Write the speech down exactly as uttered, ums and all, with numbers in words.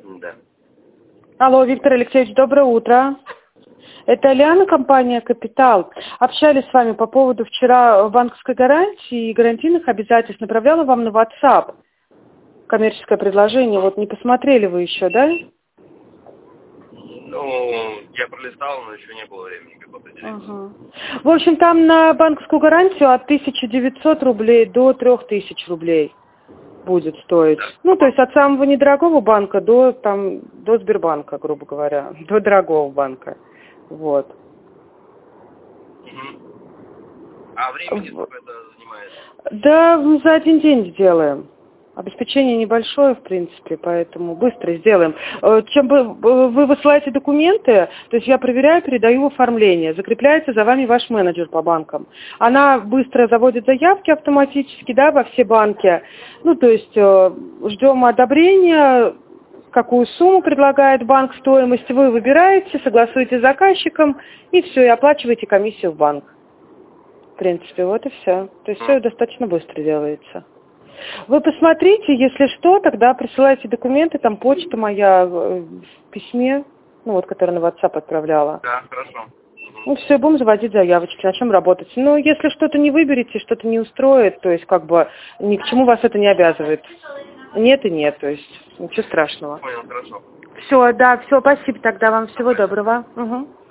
Да. Алло, Виктор Алексеевич, доброе утро. Это Лиана, компания «Капитал». Общались с вами по поводу вчера банковской гарантии и гарантийных обязательств. Направляла вам на WhatsApp коммерческое предложение. Вот не посмотрели вы еще, да? Ну, я пролистал, но еще не было времени как бы. Ага. В общем, там на банковскую гарантию от тысячи девятисот рублей до трёх тысяч рублей будет стоить. Да. Ну, то есть от самого недорогого банка до, там, до Сбербанка, грубо говоря, до дорогого банка. Вот. Угу. А времени сколько это занимает? Да, мы за один день сделаем. Обеспечение небольшое, в принципе, поэтому быстро сделаем. Чем вы, вы высылаете документы, то есть я проверяю, передаю в оформление, закрепляется за вами ваш менеджер по банкам. Она быстро заводит заявки автоматически, да, во все банки. Ну, то есть ждем одобрения, какую сумму предлагает банк, стоимость вы выбираете, согласуете с заказчиком и все, и оплачиваете комиссию в банк. В принципе, вот и все. То есть все достаточно быстро делается. Вы посмотрите, если что, тогда присылайте документы, там почта моя в письме, ну вот, которую на WhatsApp отправляла. Да, хорошо. Ну все, будем заводить заявочки, начнем работать. Но если что-то не выберете, что-то не устроит, то есть как бы ни к чему вас это не обязывает. Нет и нет, то есть ничего страшного. Понял, хорошо. Все, да, все, спасибо тогда вам, всего доброго. Угу.